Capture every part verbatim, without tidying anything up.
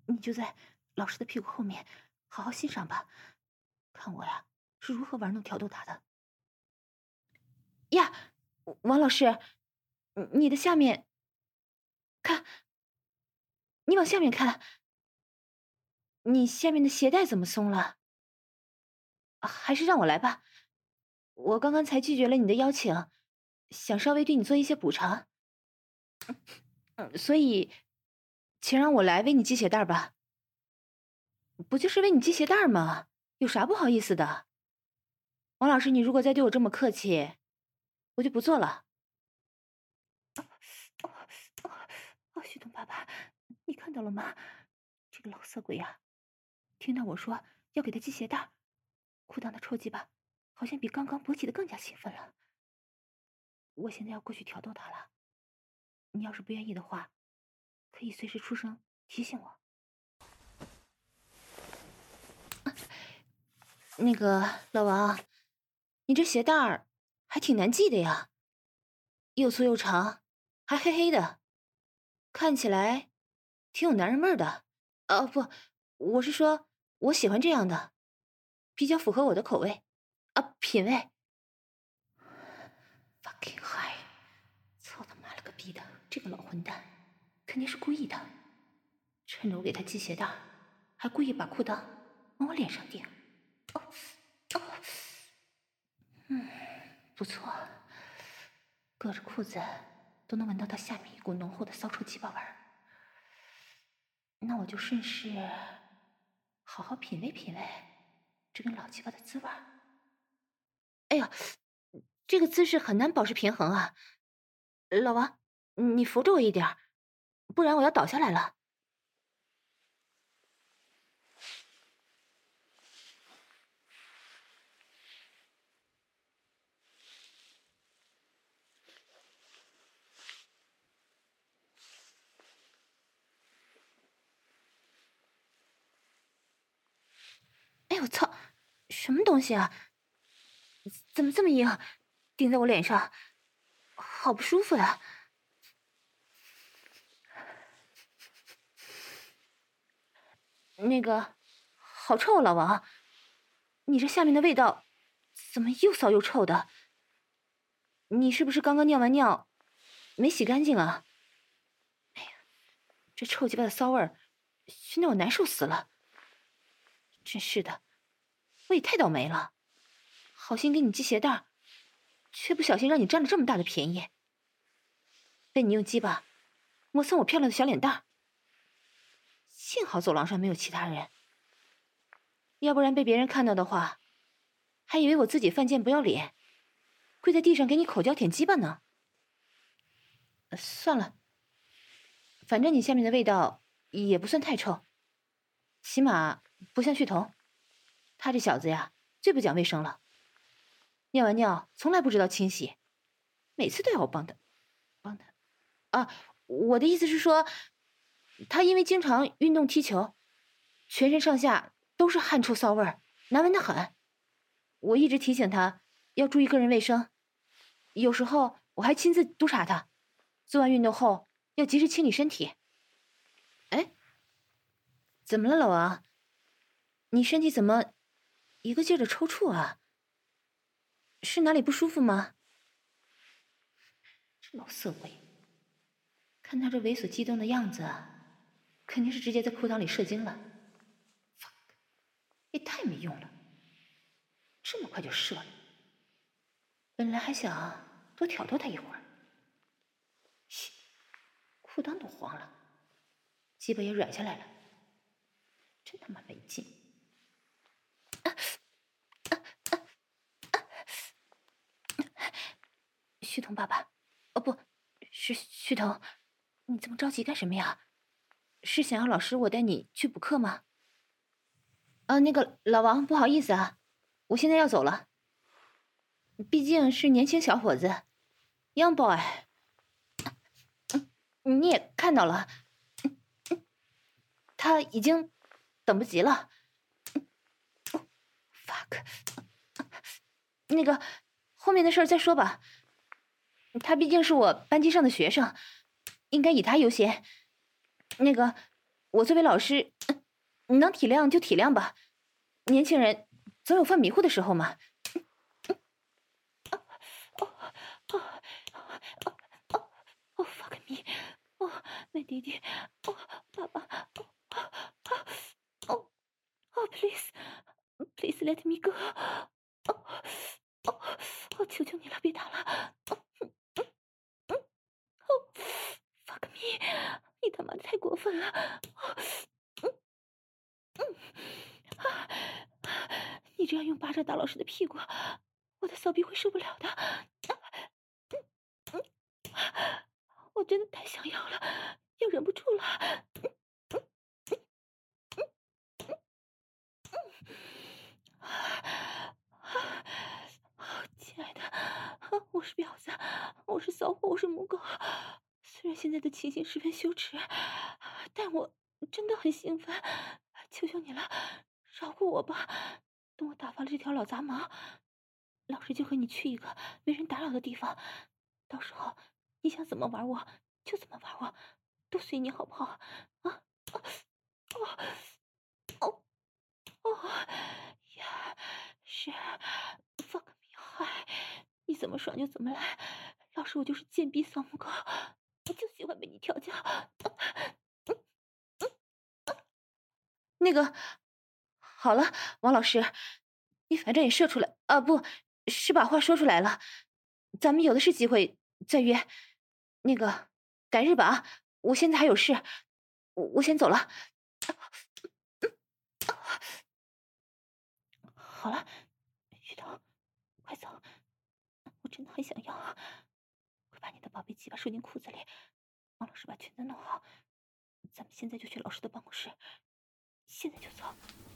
你就在老师的屁股后面好好欣赏吧，看我呀是如何玩弄挑逗他的。呀，王老师，你的下面，看，你往下面看，你下面的鞋带怎么松了？还是让我来吧，我刚刚才拒绝了你的邀请，想稍微对你做一些补偿，所以，请让我来为你系鞋带吧。不就是为你系鞋带吗？有啥不好意思的？王老师，你如果再对我这么客气，我就不做了。哦，旭东爸爸，你看到了吗？这个老色鬼呀、啊，听到我说要给他系鞋带，裤裆的臭鸡巴好像比刚刚勃起的更加兴奋了。我现在要过去挑逗他了，你要是不愿意的话，可以随时出声提醒我。啊、那个老王，你这鞋带儿还挺难系的呀，又粗又长，还黑黑的，看起来挺有男人味儿的。哦，不，我是说我喜欢这样的，比较符合我的口味啊，品味。Fucking high！ 操他妈了个逼的，这个老混蛋肯定是故意的，趁着我给他系鞋带，还故意把裤裆往我脸上顶。哦哦，嗯，不错，隔着裤子都能闻到他下面一股浓厚的骚臭鸡巴味儿。那我就顺势好好品味品味这根老鸡巴的滋味。哎呀，这个姿势很难保持平衡啊！老王，你扶着我一点，不然我要倒下来了。哎呦我操！什么东西啊？怎么这么硬？顶在我脸上，好不舒服呀！那个，好臭啊，老王！你这下面的味道怎么又骚又臭的？你是不是刚刚尿完尿没洗干净啊？哎呀，这臭鸡巴的骚味儿，熏得我难受死了！真是的，我也太倒霉了，好心给你系鞋带，却不小心让你占了这么大的便宜，被你用鸡巴磨蹭我漂亮的小脸蛋。幸好走廊上没有其他人，要不然被别人看到的话，还以为我自己犯贱不要脸，跪在地上给你口交舔鸡巴呢。呃，算了，反正你下面的味道也不算太臭，起码不像旭彤，他这小子呀最不讲卫生了，尿完尿从来不知道清洗，每次都要我帮他，帮他。啊，我的意思是说，他因为经常运动踢球，全身上下都是汗臭骚味儿，难闻的很。我一直提醒他要注意个人卫生，有时候我还亲自督查他，做完运动后要及时清理身体。哎，怎么了，老王？你身体怎么一个劲儿的抽搐啊？是哪里不舒服吗？这老色鬼，看他这猥琐激动的样子，肯定是直接在裤裆里射精了。fuck， 也太没用了，这么快就射了。本来还想多挑逗他一会儿，嘘，裤裆都黄了，鸡巴也软下来了，真他妈没劲。啊啊啊啊！旭彤爸爸，哦不是旭彤，你这么着急干什么呀？是想要老师我带你去补课吗？啊，那个老王，不好意思啊，我现在要走了。毕竟是年轻小伙子 ，young boy。嗯，你也看到了，嗯嗯，他已经等不及了。fuck，那个后面的事儿再说吧。他毕竟是我班级上的学生，应该以他优先。那个， 我作为老师，你能体谅就体谅吧。年轻人总有犯迷糊的时候嘛。哦 fuck me， 哦 my daddy， 哦爸爸，哦哦哦 please please let me go， 哦哦哦求求你了，别打了。哦 fuck me， 你他妈的太过分了。你这样用巴掌打老师的屁股，我的骚逼会受不了的。我真的太想要了，要忍不住了。亲爱的，我是婊子，我是骚货，我是母狗。虽然现在的情形十分羞耻，但我真的很兴奋。求求你了，饶过我吧。等我打发了这条老杂毛，老师就和你去一个没人打扰的地方。到时候你想怎么玩我就怎么玩我，都随你好不好？啊？哦哦哦呀，是 fuck me high， 你怎么爽就怎么来。老师，我就是贱逼骚母狗，我就喜欢被你调教。那个，好了，王老师，你反正也射出来啊，不是把话说出来了，咱们有的是机会再约。那个，改日吧啊！我现在还有事，我我先走了。好了，徐涛，快走，我真的很想要。快把你的宝贝鸡巴收进裤子里，王老师把裙子弄好，咱们现在就去老师的办公室，现在就走。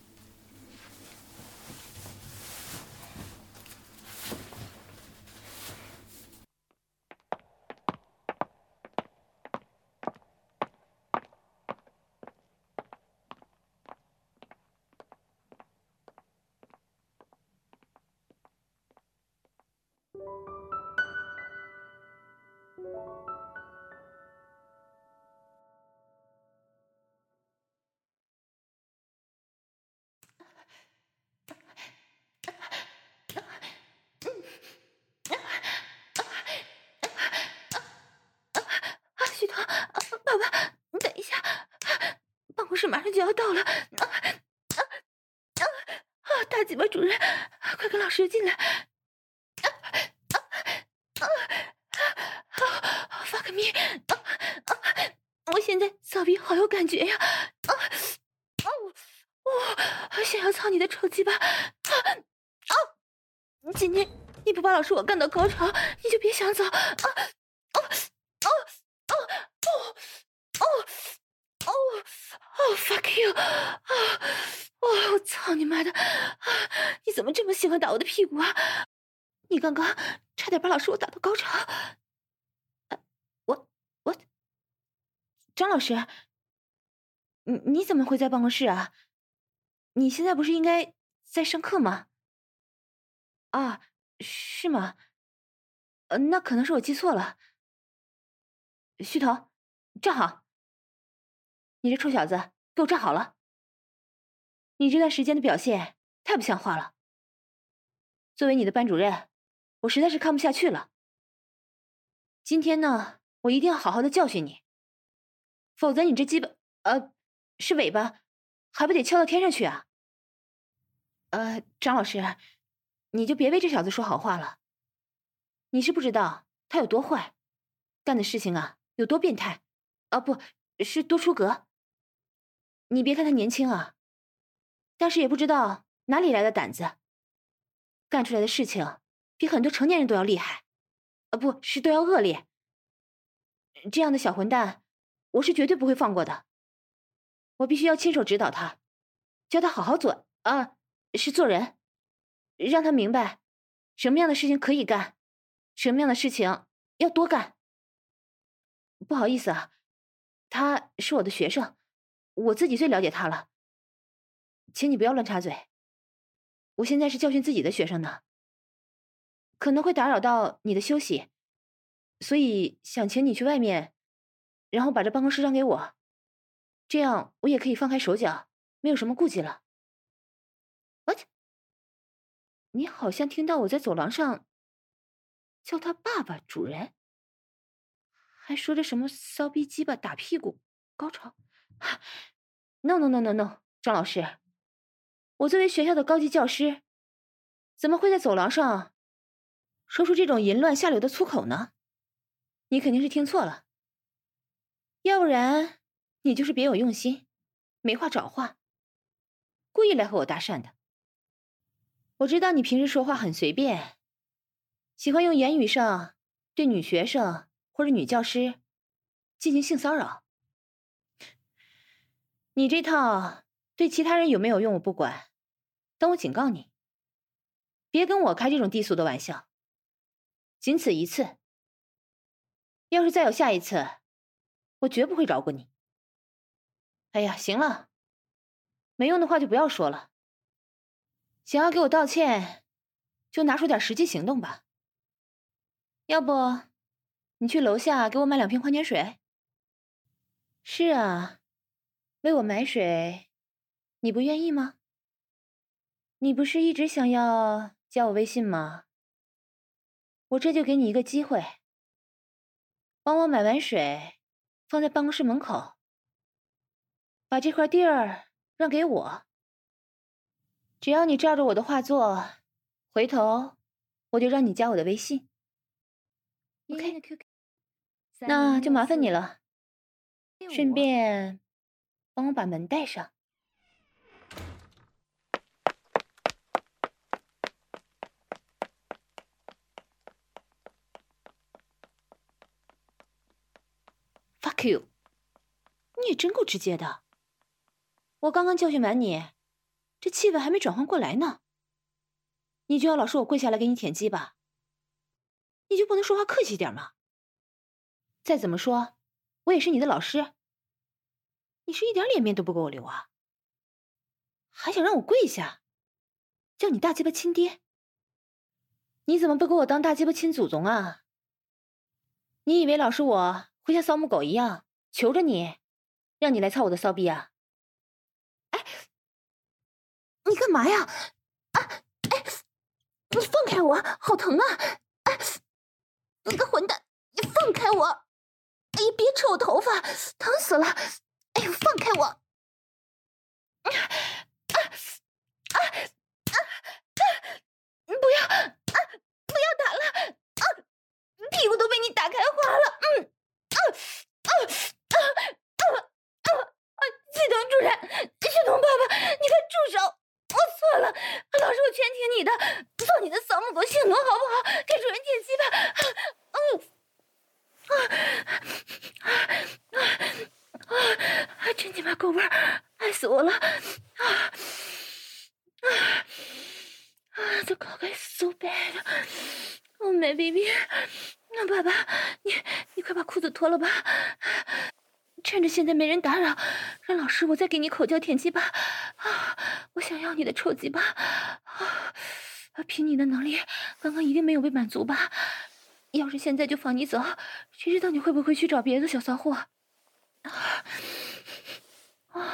啊，徐涛，爸爸，你等一下，办公室马上就要到了。啊啊啊！大鸡巴主任，快跟老师进来。啊啊啊 ！fuck me！ 啊啊！我现在骚逼好有感觉呀！啊哦哦！想要操你的臭鸡巴！啊啊！今天你不把老师我干到高潮，你就别想走！啊哦哦哦哦哦哦哦 fuck you！ 啊哦！我操你妈的！啊！你怎么这么喜欢打我的屁股啊？你刚刚差点把老师我打到高潮。呃，我我张老师，你你怎么会在办公室啊？你现在不是应该在上课吗？啊，是吗？呃，那可能是我记错了。虚头，站好！你这臭小子，给我站好了！你这段时间的表现太不像话了。作为你的班主任，我实在是看不下去了。今天呢，我一定要好好的教训你，否则你这鸡巴，呃，是尾巴，还不得翘到天上去啊？呃，张老师，你就别为这小子说好话了。你是不知道他有多坏，干的事情啊有多变态，啊不是多出格。你别看他年轻啊，但是也不知道哪里来的胆子，干出来的事情比很多成年人都要厉害，啊不是都要恶劣。这样的小混蛋，我是绝对不会放过的。我必须要亲手指导他，教他好好做啊，是做人，让他明白什么样的事情可以干，什么样的事情要多干。不好意思啊，他是我的学生，我自己最了解他了，请你不要乱插嘴。我现在是教训自己的学生呢，可能会打扰到你的休息，所以想请你去外面，然后把这办公室让给我， 这样我也可以放开手脚，没有什么顾忌了。What？ 你好像听到我在走廊上叫他爸爸主人，还说着什么骚逼鸡巴打屁股高潮。No no no no no， 张老师，我作为学校的高级教师，怎么会在走廊上说出这种淫乱下流的粗口呢？你肯定是听错了，要不然你就是别有用心，没话找话，故意来和我搭讪的。我知道你平时说话很随便，喜欢用言语上对女学生或者女教师进行性骚扰。你这套对其他人有没有用我不管，但我警告你，别跟我开这种低俗的玩笑，仅此一次。要是再有下一次，我绝不会饶过你。哎呀，行了，没用的话就不要说了。想要给我道歉，就拿出点实际行动吧。要不，你去楼下给我买两瓶矿泉水？是啊，为我买水，你不愿意吗？你不是一直想要加我微信吗？我这就给你一个机会，帮我买完水，放在办公室门口，把这块地儿让给我。只要你照着我的话做，回头我就让你加我的微信。OK， 那就麻烦你了，顺便帮我把门带上。Fuck you！ 你也真够直接的。我刚刚教训完你，这气氛还没转换过来呢，你就要老是我跪下来给你舔鸡巴？你就不能说话客气点吗？再怎么说，我也是你的老师，你是一点脸面都不给我留啊？还想让我跪下，叫你大鸡巴亲爹？你怎么不给我当大鸡巴亲祖宗啊？你以为老师我会像扫母狗一样求着你，让你来操我的骚逼啊？哎，你干嘛呀？啊，哎，你放开我，好疼啊！哎，你个混蛋，你放开我！哎呀，别扯我头发，疼死了！哎呦，放开我！啊啊啊啊！不要啊！不要打了！啊，屁股都被你打开花了！嗯啊啊啊啊啊啊！系统主任，系统爸爸，你快住手！我错了，老师，我全听你的，做你的扫母狗性奴好不好？给主任舔鸡巴！嗯。啊啊！真鸡巴够味儿，爱死我了！啊啊啊 ！The cock is so bad. Oh my baby！ 那爸爸，你你快把裤子脱了吧，趁着现在没人打扰，让老师我再给你口交舔鸡巴啊！我想要你的臭鸡巴啊！凭你的能力，刚刚一定没有被满足吧？要是现在就放你走，谁知道你会不会去找别的小骚货？啊啊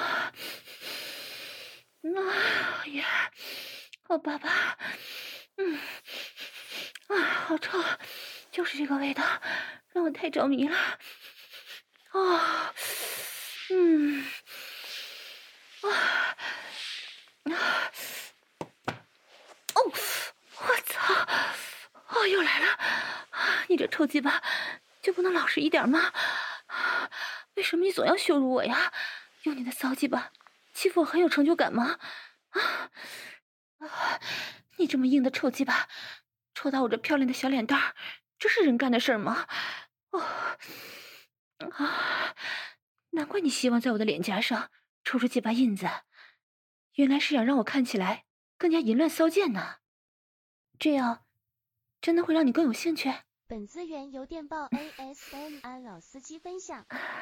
啊呀！我爸爸，嗯啊，好臭，就是这个味道，让我太着迷了。啊，嗯，啊啊，哦，我操！哦，又来了！你这臭鸡巴，就不能老实一点吗？为什么你总要羞辱我呀？用你的骚鸡巴欺负我很有成就感吗？啊啊！你这么硬的臭鸡巴，戳到我这漂亮的小脸蛋儿，这是人干的事儿吗？哦啊！难怪你希望在我的脸颊上抽出鸡巴印子，原来是想让我看起来更加淫乱骚贱呢。这样真的会让你更有兴趣？ 本资源由电报 A S M R 老司机分享。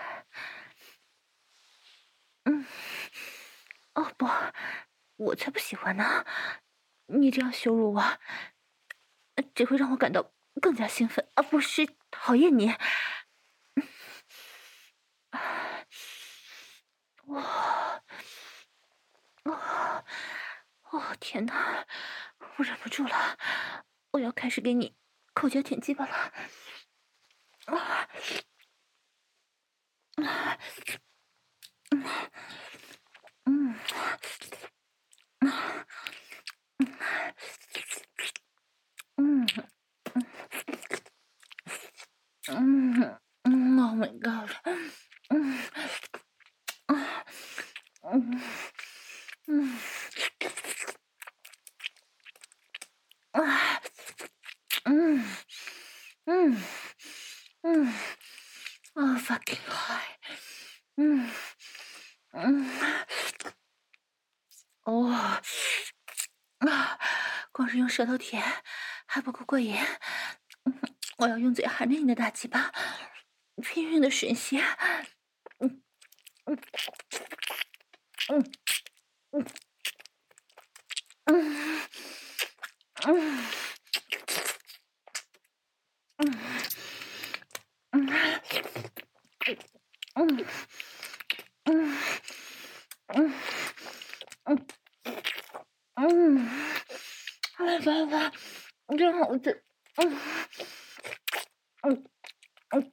嗯，哦不，我才不喜欢呢！你这样羞辱我，只会让我感到更加兴奋，而不是讨厌你。我天哪，我忍不住了，我要开始给你口交舔鸡巴了。啊，嗯，嗯，嗯，嗯，Oh my God，嗯，啊，嗯，嗯，啊，嗯，嗯，嗯，啊，fucking high，嗯，嗯，哦，啊，光是用舌头舔还不够过瘾，嗯我要用嘴含着你的大鸡巴，拼命的吮吸，嗯嗯嗯嗯嗯嗯嗯嗯嗯嗯嗯，哎，爸爸，真好吃，嗯嗯嗯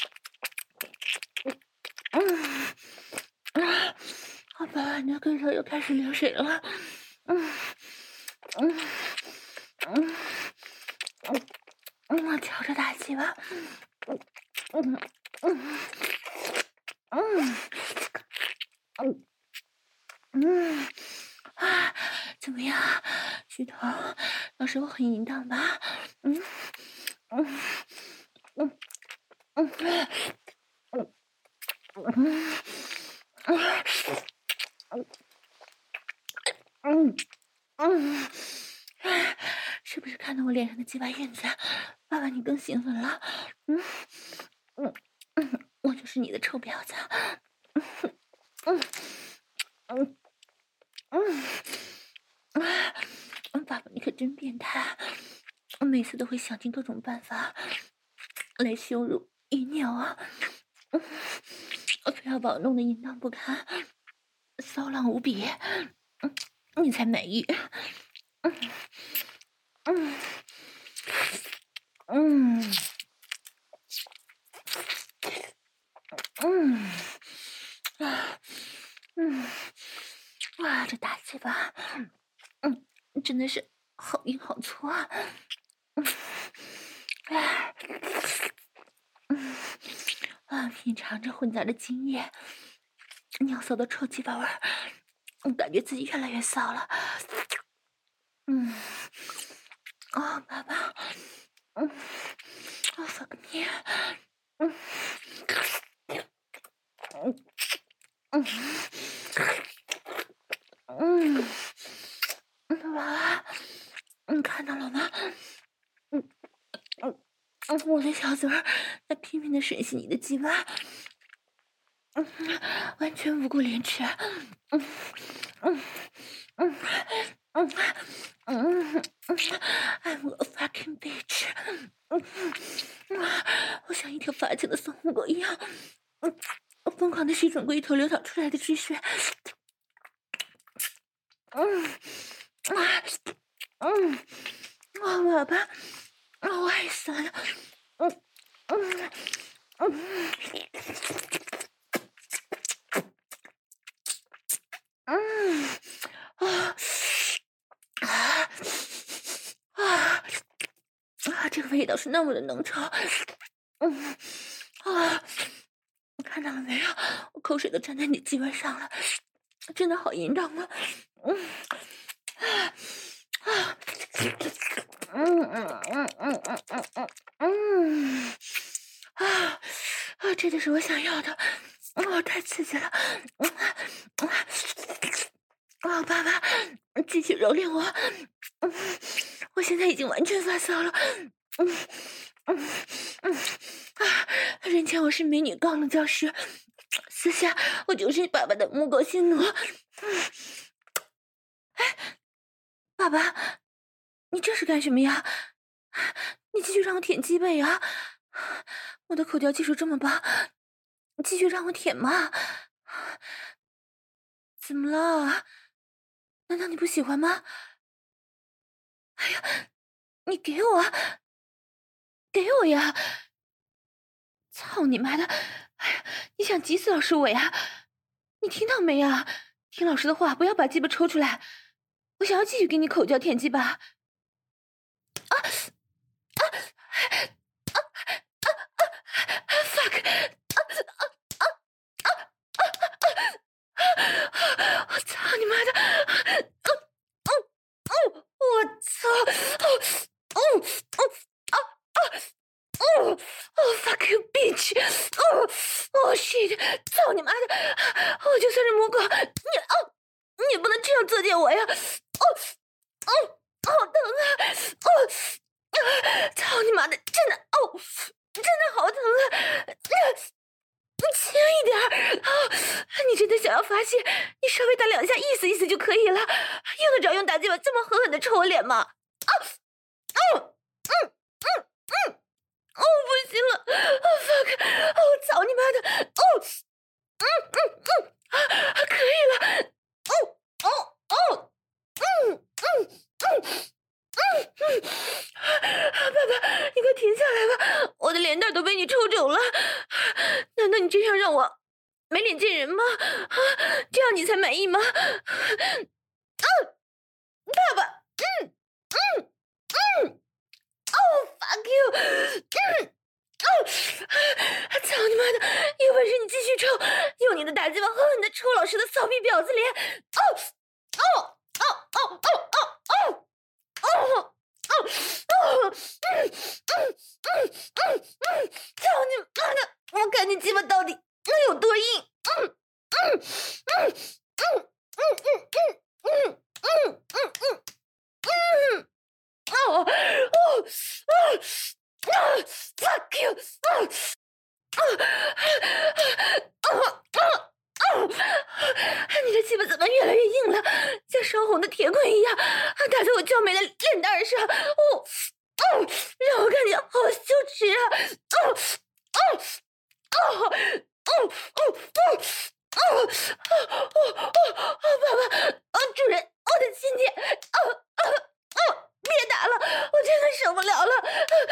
嗯。啊，好吧，你的龟头又开始流水了。嗯嗯嗯嗯嗯，我挑着大鸡巴。嗯嗯嗯嗯嗯嗯啊，怎么样，许头？要是我很淫荡吧？嗯嗯嗯嗯嗯嗯嗯嗯。是不是看到我脸上的鸡巴印子，爸爸你更兴奋了？嗯嗯嗯，我就是你的臭婊子。嗯嗯嗯嗯啊，爸爸你可真变态，我每次都会想尽各种办法来羞辱淫鸟啊，嗯，非要把我弄得淫荡不堪，骚浪无比，嗯，你才满意。嗯嗯嗯嗯啊嗯，哇，这大鸡巴，嗯，真的是好硬好粗啊！嗯，啊，嗯，啊，品尝着混杂着精液、尿骚的臭鸡巴味儿，我感觉自己越来越骚了。嗯，啊，爸爸，嗯，啊，fuck me，嗯，嗯嗯嗯，嗯，娃娃，你看到了吗？嗯嗯嗯，我的小嘴儿在拼命的吮吸你的鸡巴，嗯，完全无顾廉耻。嗯嗯嗯嗯嗯嗯，I'm a fucking bitch。嗯嗯，我像一条发情的松母狗一样，嗯，疯狂的吸吮龟头流淌出来的汁水。嗯啊嗯啊，爸爸，啊，我爱死了。嗯嗯嗯嗯啊啊啊！啊，这个味道是那么的浓稠。嗯啊，你看到了没有？我口水都沾在你鸡巴上了，真的好淫荡啊！嗯啊啊嗯嗯嗯嗯嗯嗯嗯嗯啊啊！这就是我想要的，啊，太刺激了！嗯啊啊，爸爸，继续蹂躏我！嗯，我现在已经完全发骚了。嗯嗯嗯啊！人前我是美女高冷教师，私下我就是爸爸的母狗新奴。嗯，爸爸，你这是干什么呀？你继续让我舔鸡背呀！我的口交技术这么棒，你继续让我舔嘛！怎么了？难道你不喜欢吗？ 哎呀，你给我，给我呀！操你妈的！哎呀，你想急死老师我呀？你听到没啊？听老师的话，不要把鸡巴抽出来。我想要继续给你口交舔鸡巴。啊啊啊啊啊 ！fuck！ 啊啊啊啊啊！我操你妈的！哦哦哦！我操！哦哦哦啊啊！哦哦 fuck you bitch！ 哦哦 shit！ 操你妈的！我就算是母狗，你哦，你不能这样作践我呀！哦哦，好疼啊！哦，操你妈的！真的哦，真的好疼啊！你轻一点儿哦！你真的想要发泄？你稍微打两下，意思意思就可以了，用得着用大鸡巴这么狠狠的抽我脸吗？啊！哦，嗯嗯嗯。哦，不行了！哦 fuck！ 哦，操你妈的！哦，嗯嗯嗯，啊，可以了！哦哦哦，嗯嗯嗯嗯嗯，爸爸，你快停下来吧！我的脸蛋都被你抽肿了，难道你这样让我没脸见人吗？啊，这样你才满意吗？啊，爸爸，嗯嗯嗯。Oh fuck you！ 嗯，哦，操你妈的！有本事你继续抽，用你的大鸡巴狠狠的抽老师的骚逼婊子脸！哦哦哦哦哦哦哦哦哦哦！嗯嗯嗯嗯嗯！操你妈的！我看你鸡巴到底能有多硬！嗯嗯嗯嗯嗯嗯嗯嗯嗯嗯嗯嗯！哦哦哦啊 ！fuck you！ 啊啊啊啊啊！你的鸡巴怎么越来越硬了，像烧红的铁棍一样，打在我娇美的脸蛋上？哦哦，让我看见好羞耻啊！哦哦哦哦哦哦！哦哦哦哦！爸爸，哦，主人，我的亲爹，哦哦哦！别打了，我真的受不了了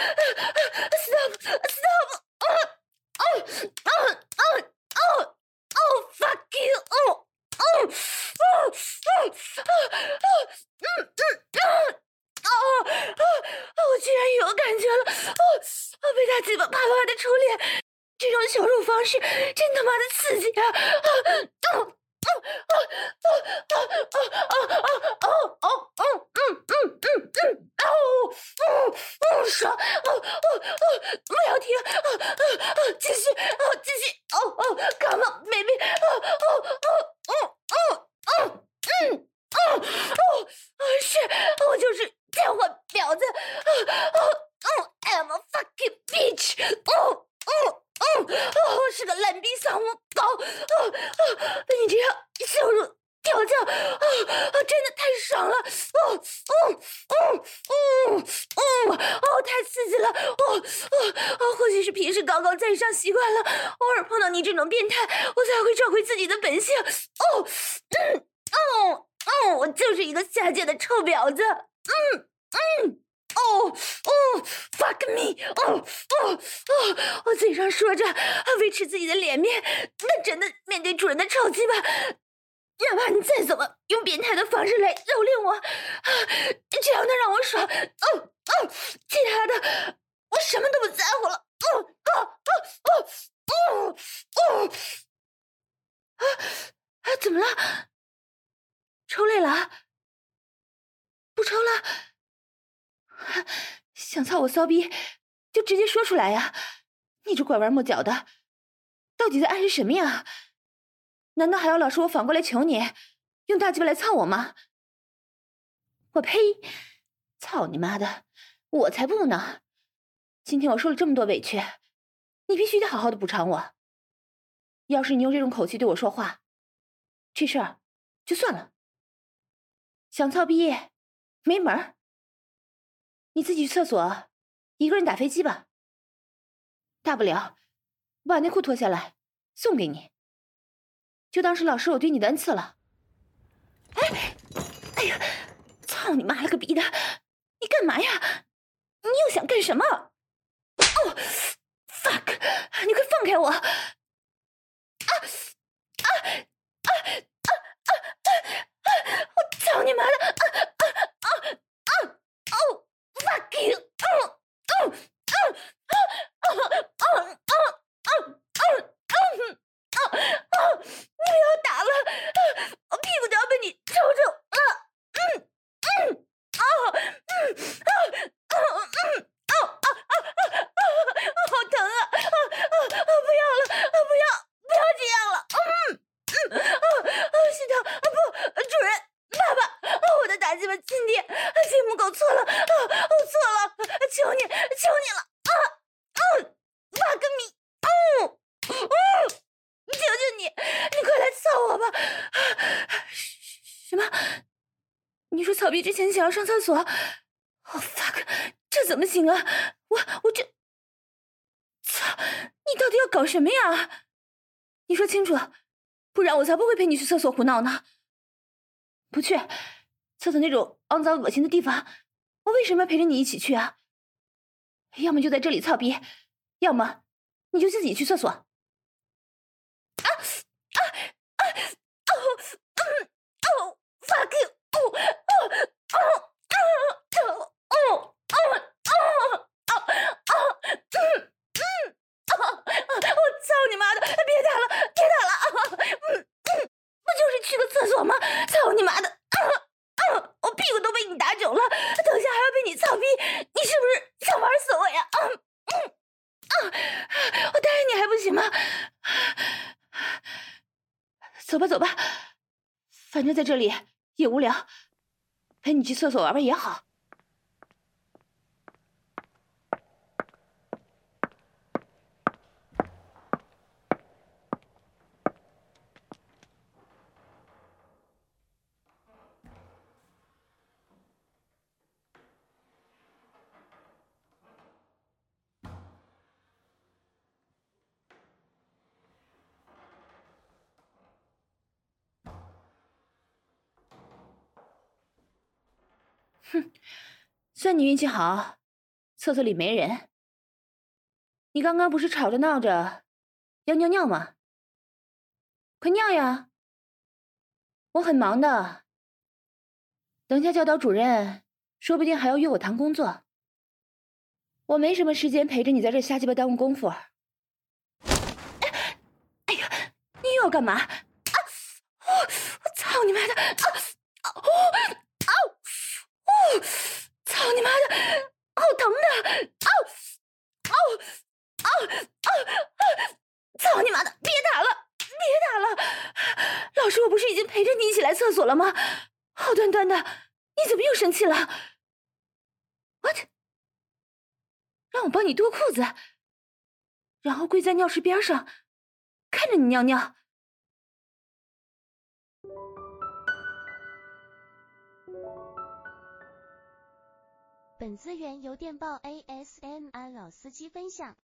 ！Stop! Stop! 哦哦哦哦哦哦 ！Fuck you! 哦哦哦哦哦嗯嗯嗯哦哦哦！我居然有感觉了！哦哦！被他鸡巴啪啪的抽脸，这种羞辱方式真他妈的刺激啊！哦哦！哦哦哦哦哦哦哦哦嗯嗯嗯嗯哦哦哦爽哦哦哦不要停哦哦哦继续哦继续哦哦 come on baby 哦哦哦哦哦哦嗯哦哦哦是我就是贱货婊子哦哦哦 I'm a fucking bitch 哦哦哦哦，我是个烂逼丧母狗！哦哦，被你这样羞辱调教，哦哦，真的太爽了！哦哦哦哦哦哦，太刺激了！哦哦哦，或许是平时高高在上习惯了，偶尔碰到你这种变态，我才会找回自己的本性。哦嗯哦哦，我就是一个下贱的臭婊子！嗯嗯。哦哦 ，fuck me！ 哦哦哦，我嘴上说着维持自己的脸面，但真的面对主人的臭鸡巴，哪怕你再怎么用变态的方式来蹂躏我，只要能让我爽，哦哦，其他的我什么都不在乎了。哦哦哦哦哦哦！啊啊，怎么了？抽累了？不抽了？想操我骚逼，就直接说出来呀！你这拐弯抹角的，到底在暗示什么呀？难道还要老是我反过来求你，用大鸡巴来操我吗？我呸！操你妈的，我才不呢！今天我受了这么多委屈，你必须得好好的补偿我。要是你用这种口气对我说话，这事儿就算了。想操逼，没门儿！你自己去厕所，一个人打飞机吧。大不了，我把内裤脱下来送给你，就当是老师我对你的恩赐了。哎，哎呀，操你妈了个逼的！ 你干嘛呀？你又想干什么？哦 ，fuck！ 你快放开我！啊啊啊啊啊啊！我操你妈的！啊啊啊啊！哦 ，fuck you！ 嗯嗯嗯啊啊啊啊啊啊啊！你不要打了，我屁股都要被你抽抽了！嗯嗯啊嗯啊啊嗯啊啊啊啊！好疼啊！啊啊啊！不要了！啊不要！不要这样了！嗯嗯啊啊！心疼啊！不，主人，爸爸，啊我的大鸡巴亲爹，亲母狗错了啊！我错了，求你，求你了啊！嗯，瓦格米，嗯嗯，求求你，你快来操我吧！什么？你说草逼之前想要上厕所？哦 fuck， 这怎么行啊？我我这，操！你到底要搞什么呀？你说清楚，不然我才不会陪你去厕所胡闹呢。不去，厕所那种肮脏恶心的地方，我为什么要陪着你一起去啊？要么就在这里操逼，要么你就自己去厕所。啊啊啊！哦，嗯，哦 ，fuck you！ 哦哦哦哦哦哦哦哦哦！嗯嗯啊！我操你妈的！别打了，别打了！嗯嗯，不就是去个厕所吗？操你妈的！啊啊！我屁股都被你打肿了，等下还要被你操逼，你是不是想玩死我呀？啊嗯啊！我答应你还不行吗？走吧走吧，反正在这里也无聊，陪你去厕所玩玩也好。哼，算你运气好，厕所里没人。你刚刚不是吵着闹着要尿尿吗？快尿呀！我很忙的，等下教导主任，说不定还要约我谈工作。我没什么时间陪着你在这瞎鸡巴耽误功夫。哎，哎呀，你又要干嘛？啊！哦，我操你妈的！啊！哦哦哦！操你妈的！好疼的！哦哦哦哦哦！操你妈的！别打了！别打了！老师，我不是已经陪着你一起来厕所了吗？好端端的，你怎么又生气了 ？What？ 让我帮你脱裤子，然后跪在尿室边上，看着你尿尿。 本资源由电报 A S M R 老司机分享。